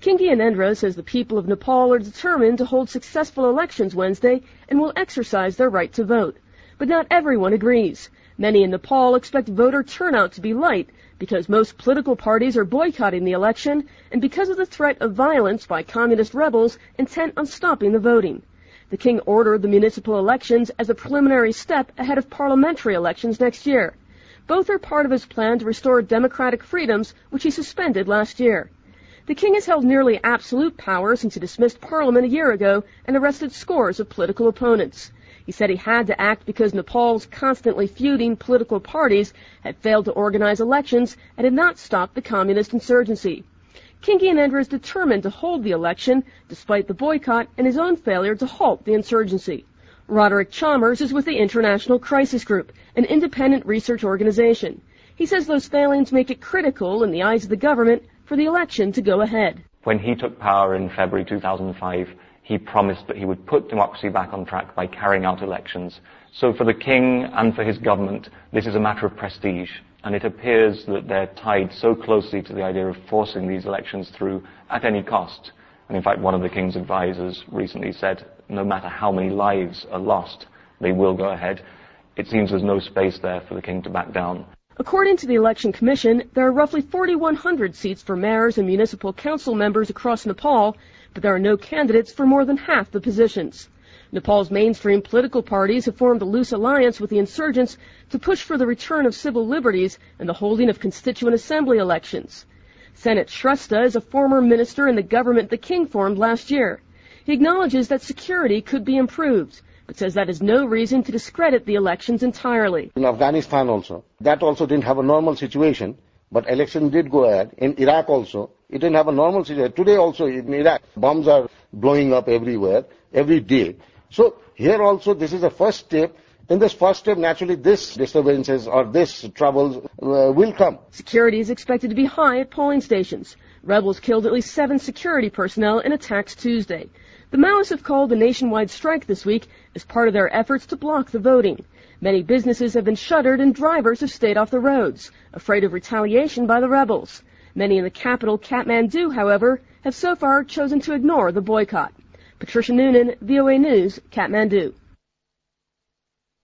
King Gyanendra says the people of Nepal are determined to hold successful elections Wednesday and will exercise their right to vote. But not everyone agrees. Many in Nepal expect voter turnout to be light because most political parties are boycotting the election and because of the threat of violence by communist rebels intent on stopping the voting. The king ordered the municipal elections as a preliminary step ahead of parliamentary elections next year. Both are part of his plan to restore democratic freedoms, which he suspended last year. The king has held nearly absolute power since he dismissed Parliament a year ago and arrested scores of political opponents. He said he had to act because Nepal's constantly feuding political parties had failed to organize elections and had not stopped the communist insurgency. King Gyanendra is determined to hold the election despite the boycott and his own failure to halt the insurgency. Roderick Chalmers is with the International Crisis Group, an independent research organization. He says those failings make it critical in the eyes of the government for the election to go ahead. When he took power in February 2005, he promised that he would put democracy back on track by carrying out elections. So for the king and for his government, this is a matter of prestige. And it appears that they're tied so closely to the idea of forcing these elections through at any cost. And in fact, one of the king's advisors recently said, no matter how many lives are lost, they will go ahead. It seems there's no space there for the king to back down. According to the Election Commission, there are roughly 4,100 seats for mayors and municipal council members across Nepal, but there are no candidates for more than half the positions. Nepal's mainstream political parties have formed a loose alliance with the insurgents to push for the return of civil liberties and the holding of constituent assembly elections. Senate Shrestha is a former minister in the government the king formed last year. He acknowledges that security could be improved, but says that is no reason to discredit the elections entirely. In Afghanistan also, that also didn't have a normal situation, but election did go ahead. In Iraq also, it didn't have a normal situation. Today also in Iraq, bombs are blowing up everywhere, every day. So here also, this is the first step. In this first step, naturally, this disturbances or this troubles will come. Security is expected to be high at polling stations. Rebels killed at least 7 security personnel in attacks Tuesday. The Maoists have called a nationwide strike this week as part of their efforts to block the voting. Many businesses have been shuttered and drivers have stayed off the roads, afraid of retaliation by the rebels. Many in the capital, Kathmandu, however, have so far chosen to ignore the boycott. Patricia Noonan, VOA News, Kathmandu.